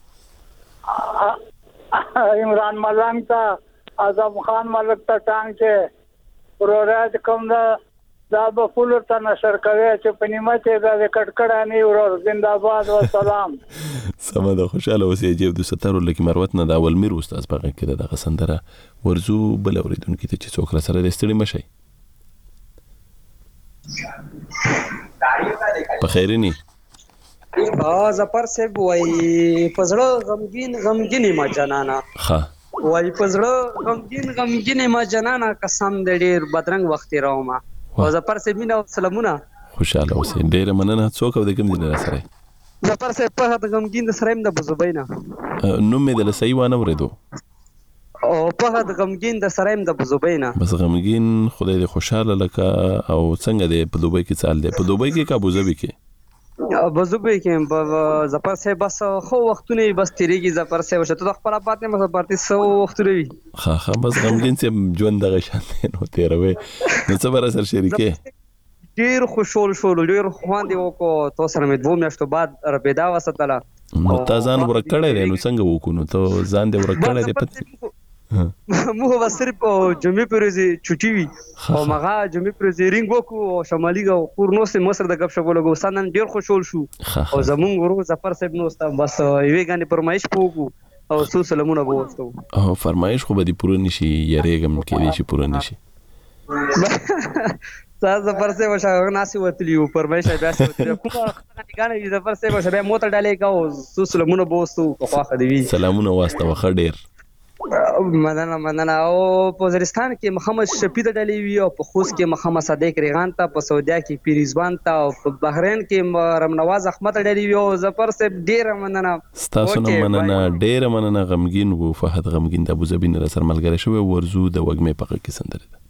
عمران ملنګ ته اعظم خان ملک ته ټانګ چې پروګرام کوم دا دا به فول ته نشر کوي چې په نیمه کې د کټکړانی ورور زنده‌باد و سلام. سمه ده خوشاله اوسې جیب د ستارو لکه مروت نه دا ولمیر استاد په کې دغه سندره ورزو بل اوریدونکو ته چې څوک را سره ستړي مشي. په خیرنی ها زفر صاحب وای پزړه غمگین غمگین ما جنانا ها وای پزړه غمگین غمگین ما جنانا قسم دې ډیر بدرنګ وخت راوما او زفر صاحب مینا سلامونه خوشاله اوسې ډیر مننه څوک د کوم دین سره زفر صاحب په د غمگین د سریم د بزوبینا نو مې د لسې وانه ورېدو او په د غمگین د سریم د بزوبینا بس غمگین خدای دې خوشاله لکه او څنګه دې په دوبۍ کې چال دې په دوبۍ کې کا ابوظبي کې ابوظبي کې زفر صاحب بس خو وختونه بس تیریږي زفر صاحب شته د خپل پاتې مې پارتي سو وختونه وي ها ها بس غمگین چې ژوند دغه شان نو تیروي نو څه بر سره شریکه ډیر خوشحال شول ډیر خواندې وکړو تو سره مې دوه میاشتو بعد رپیدا وساتله نو تاسو ځان ورکړی نو څنګه وکونو ته ځان دې ورکړی دې پته مو هو صرف جمعې پرځي چټي وي او مغه جمعې پرځي رینګ وکړو او شمالي غو کورنو سه مصر د غب شپو لګو سنن ډیر خوشحال شو او زمون ورو زفر صاحب نو ستا بس یوه غانې پرمایش پوکو او سو سلامونه بوستو او فرمایش خو به دې پوره نشي یریګم کې دې شي پوره نشي تاسو زفر صاحب شاو ناسي وتلیو پرمایش بیا سه وتلیو کومه غانې زفر صاحب شبه موټر ډالې کاو سو سلامونه بوستو خو خدي وی سلامونه واسطه وخ ډیر مننه مننه او په وزیرستان کې محمد شفیع د ډلې وی او په خوست کې محمد صادق ریغان ته په سعودیا کې پیریزوان ته او په بحرین کې رمنواز احمد ډلې وی او زفر صاحب ډیر مننه تاسو نه مننه ډیر مننه غمگین وو فهد غمگین د ابوظبي نه سره ملګری شو ورزو د وګمې په کې سندره ده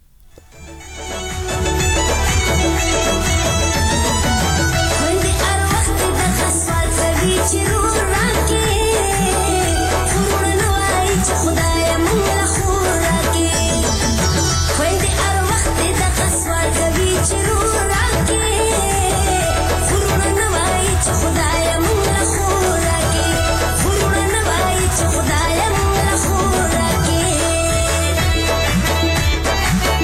خدایا موږ خورا کې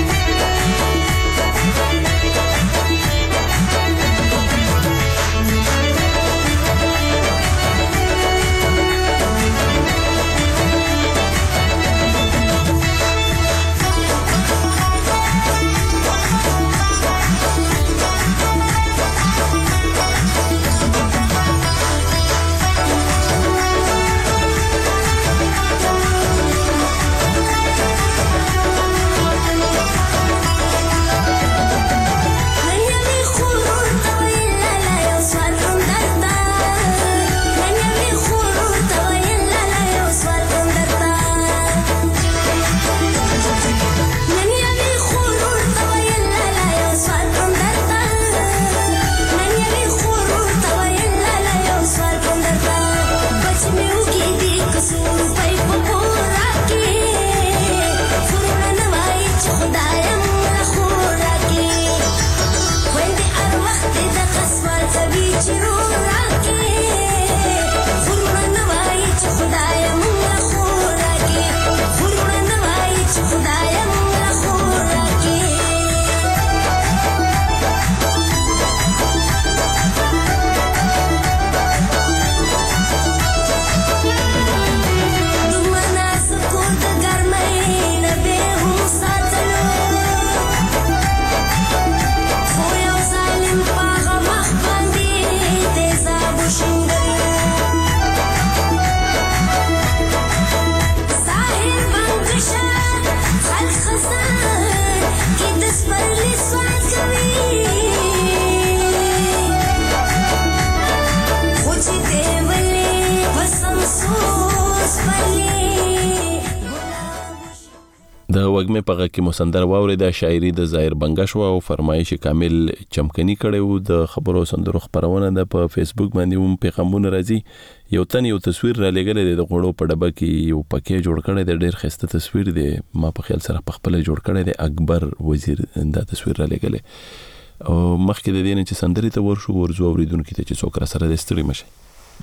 د وګمه په کې مسندر واوري د شاعري د ظاهر بنگش او فرمایش کامل چمکني کړي وو د خبرو سندرو خبرونه د په فیسبوک باندې هم پیغامونه راځي یو تن یو تصویر را لګل د غړو په ډبه کې یو پکې جوړ کړي د ډېر خسته تصویر دی ما په خیال سره په خپل جوړ کړي د اکبر وزیر دا تصویر را لګل او مخکې د دې نه چې سندري ته ورشو ورزو اوریدونکو ته چې څوک را سره د ستړي مشه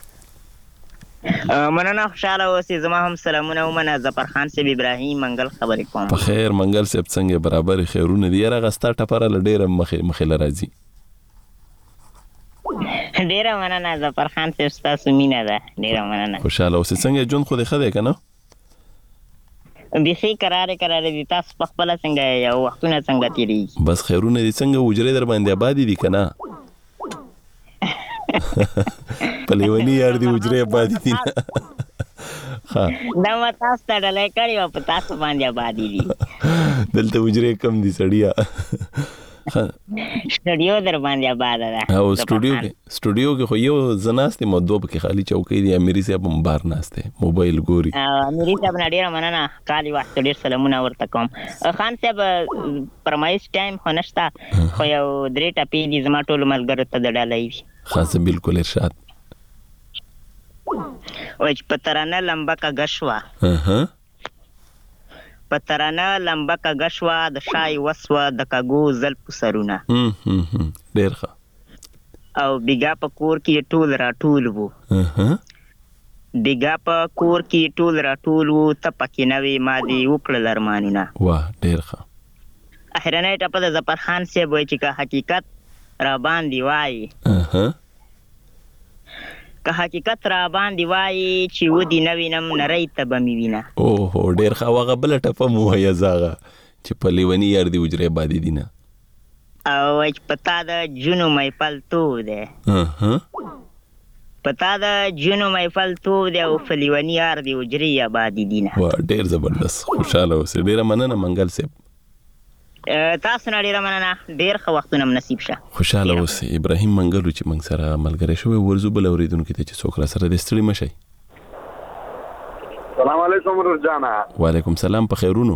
مننه خوشاله اوسې زما هم سلامونه ومنه ظفر خان صاحب ابراهیم منګل خبرې کوم په خیر منګل صاحب څنګه برابر خیرونه دی را غستا ټپره لډیره مخې مخې لراځي ډیره مننه ظفر خان صاحب تاسو مینه ده ډیره مننه خوشاله اوسې څنګه جون خو دې خده کنه بيخي قرار قرار دي تاسو په خپل څنګه یو وختونه څنګه تیری بس خیرونه دي څنګه وجره در باندې آبادی دي کنه پلیونی یار دی وجره آبادی دي ها دا ما تاسو ته ډلې کړی او په تاسو باندې آبادی دي دلته وجره کم دي سړیا سټوډیو در باندې آباد ده او سټوډیو کې سټوډیو کې خو یو زناستې مدوب کې خالی چوکۍ دی اميري صاحب هم بار ناشته موبایل ګوري اميري صاحب نړۍ مننه کالي وخت ډیر سلامونه ورته کوم خان صاحب پرمایش ټایم خو نشته خو یو درې ټاپې دي زما ټول ملګرو ته ډالای خاصه بالکل ارشاد او چې پترانه لمبا کا غشوا ها پترانه لمبا کا غشوا د شای وسوا د کاغو زلپ سرونه هم هم ډیر ښه او بیګا په کور کې ټول را ټول وو ها بیګا په کور کې ټول را ټول وو ته پکې نوې مادي وکړل ارمانونه واه ډیر ښه اخرنه ټاپه د ظفر خان صاحب وایي چې که حقیقت را باندې وایي ها که حقیقت را باندې وایي چې ودی نوینم نری ته بمی وینا او هو ډیر ښه واغه بل ټپه مو یا زاغه چې پلیونی یار دی وجره باندې دینه او چې پتا د جنو مې پلتو ده ها پتا د جنو مې پلتو ده او پلیونی یار دی وجره آبادی دینه وا ډیر زبردست خوشاله اوسه ډیر مننه منګل صاحب تاسو نه ډیره مننه ډیر ښه وختونه نصیب شه خوشاله اوسه ابراهیم منګلو چې موږ سره ملګری شوی ورزو بل اوریدونکو ته چې څوک را سره د ستړي مشي سلام علیکم ورجانا وعلیکم سلام په خیرونو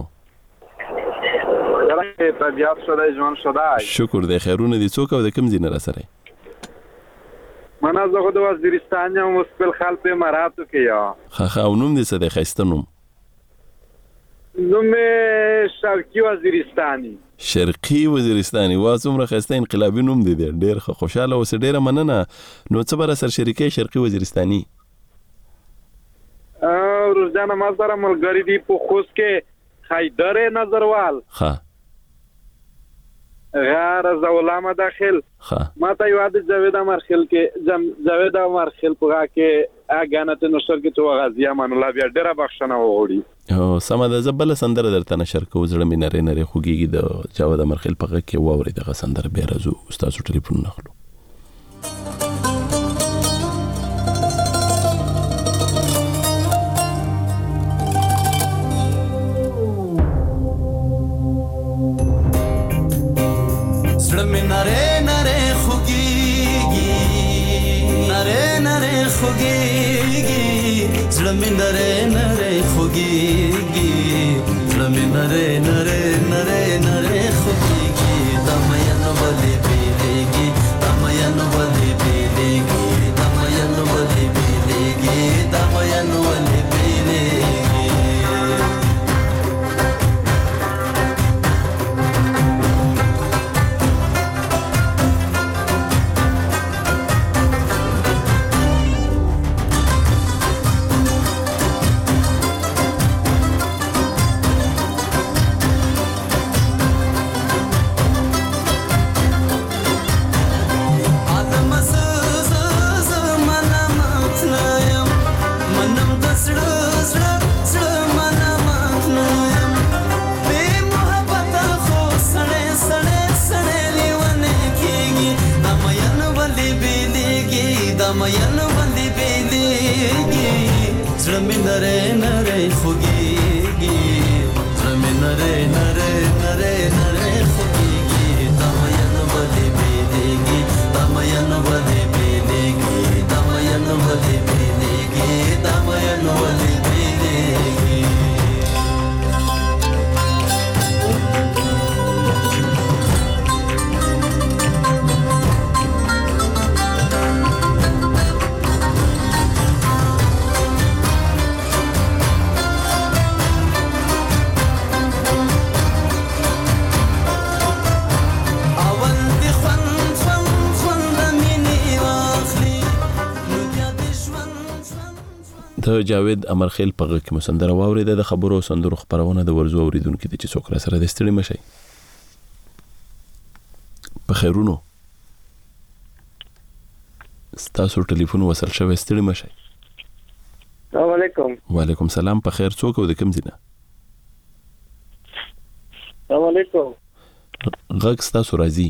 څنګه طبيعت سره ژوند شدای شکر د خیرونه دي څوک او د کوم ځای نه را سره منا زه د وزیرستان یم مسپل خال په اماراتو کې یا خا خا ونوم دې څه د خیستنوم نوم شرقي وزیرستاني شرقي وزیرستاني وا څومره خسته انقلابي نوم دی ډېر خوشاله اوسه ډېر مننه نو څه بر سر شریکي شرقي وزیرستاني ا روزانه ما سره ملګری دی په خوست کې حیدر نظروال ها غار زولامه داخل ها ما ته یو د جاوید امرخیل کې جاوید امرخیل په کې اګانته نشر کې تو غازی امان الله بیا ډیره بخښنه وغوړي او سم د زبل سندره درته نشر کو زړه مې نری نری خوږیږي د جاوید امرخیل په کې واوري دغه سندره به راځو استاد ټلیفون نخلو زړه مې نری نری خوږیږي نری نری خوږیږي زړه مې نری نری خوږیږي زړه مې نری نری نری نری خوږیږي دا مې نو ولې بیلېږي دا مې نو ولې بیلېږي دا مې نو ولې بیلېږي دا مې نو ولې بیلېږي د جاوید امرخیل په غږ کې مسندره واورېده. د خبرو او سندرو خبرونه د ورزو اوریدونکو ته چې څوک را سره د ستړي مشي په خیرونو ستاسو ټلیفون وصل شوی ستړي مشي. السلام علیکم. وعلیکم سلام. په خیر څوک او د کوم ځای نه؟ السلام علیکم. غږ ستاسو راځي.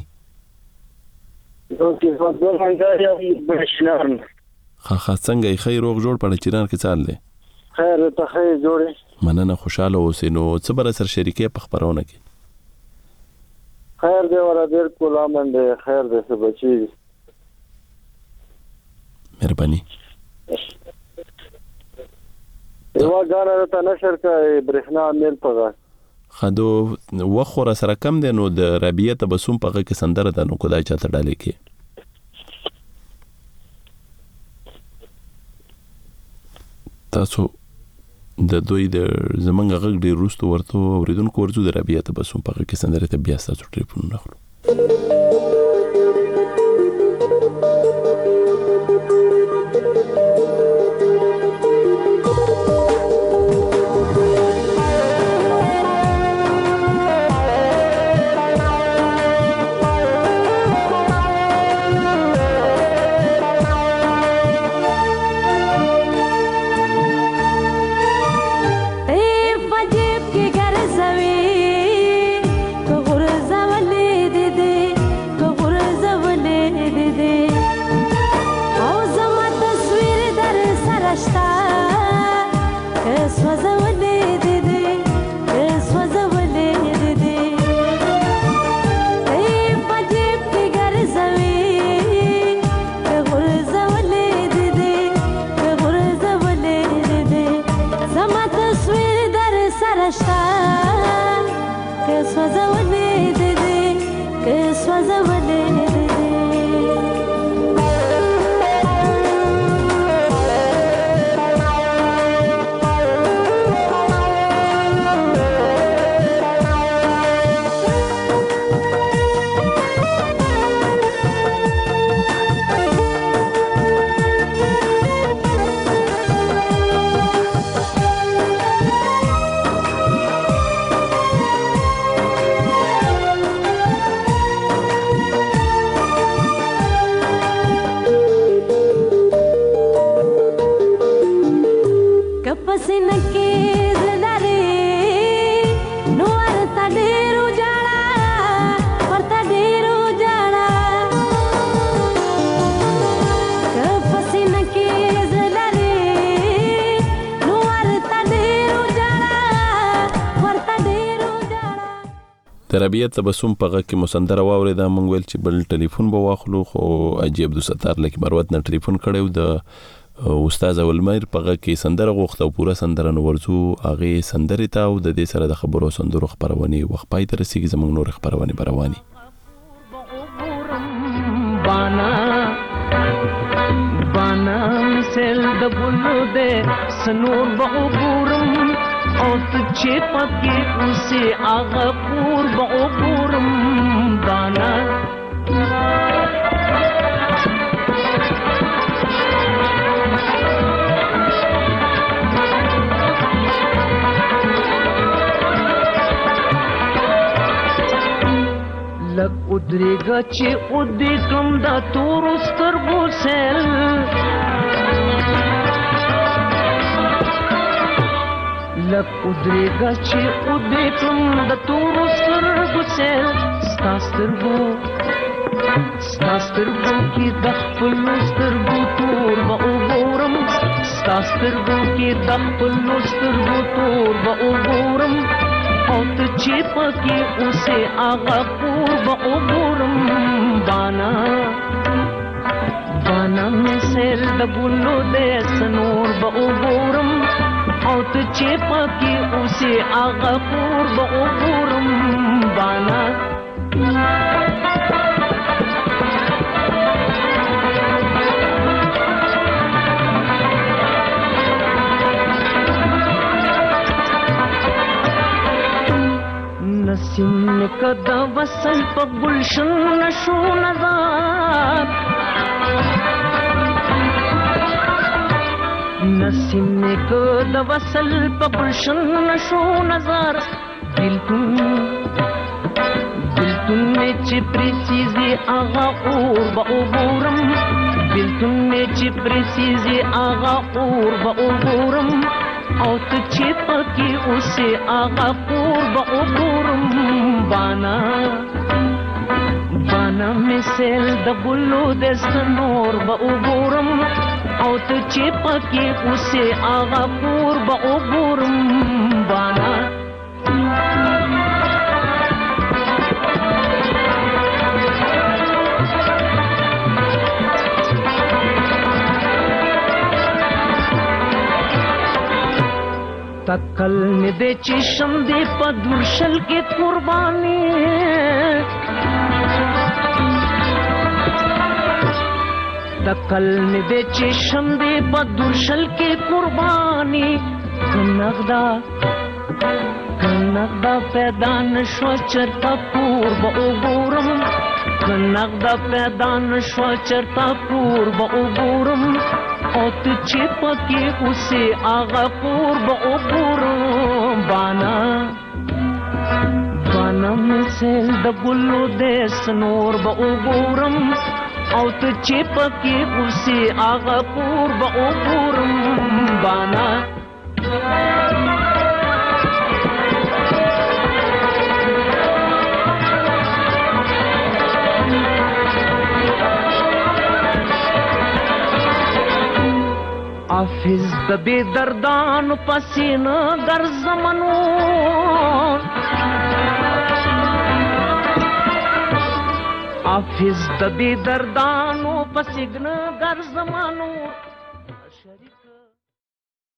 اوکې زه د منځاري یم بشنار. ښه ښه څنګه یې ښه روغ جوړ په چینار کې څه حال دی؟ خیر ته ښه جوړې. مننه خوشحاله اوسې. نو څه به راسره شریکې په خپرونه کې؟ خیر دی ورا بالکل امن دی. خیر دی څه بچي دي. مهرباني. یوه ګانه راته نشر کړئ برېښنا میل په غږ. ښه دو وخت خو را سره کم دی نو د رابعه تبسم په غږ کې سندره ده نو خدای چاته ډالۍ کړي. تاسو د دوی د زمونږ غږ ډېر وروسته ورته اورېدونکو ورځو د رابعه تبسم په غږ کې سندرې ته بیا ستاسو ټلیفونونه اخلو. د رابعه تبسم په غږ کې مسندره واورېده. موږ ویل چې بل ټلیفون به واخلو خو حاجي عبدالستار لکه مروت نه ټلیفون کړی و. د استاد اولمیر په غږ کې سندره غوښته او پوره سندره نو ورځو هغې سندرې ته او د دې سره د خبرو سندرو خپرونې وخت پای ته رسېږي. زموږ نور خپرونې به روانې. بانا مثل د ګلو دې سنور به وګورم او ته چې پکې اوسې هغه کور به وګورم. بانا لږ ودرېږه چې ودې کړم دا تورو سترګو سیل. لږ ودرېږه چې ودې کړم د تورو سترګو سیل. ستا سترګو ستا سترګو کې د خپلو سترګو تور به وګورم. ستا سترګو کې د خپلو سترګو تور به وګورم او ته چې پکې اوسې هغه کور به وګورم. بانا بانا مثل د ګلو دې سنور به وګورم او ته چې پکې اوسې هغه کور به وګورم. بانا نسیم کدا وصل په گلشن نشو نظر. نسیم میں کو د وصل په گلشن نشو نظر بلتون بلتون میں چې پریسیزی آغا اور با اوبورم بلتون میں چې پریسیزی آغا اور با اوبورم او ته چې پکې اوسې آغا اور با اوبورم بانا بانا مثل د ګلو د سنور با اوبورم او ته چې پکې اوسې آغا اور با اوبورم بانا تکل می دے چشم دے پدرشل کے قربانی تکل می دے چشم دے پدرشل کے قربانی کنغدا کنغدا پیدا نشو چرتا پور با اوگورم کنغدا پیدا نشو چرتا پور با اوگورم او ته چې پکې اوسې آغا پور به اوپورم بانا بانا مثل د ګلو د سنور به اوګورم او ته چې پکې اوسې آغا پور به اوپورم بانا حافظ د بے دردانو پسین گرزمنو حافظ د بے دردانو پسین گرزمنو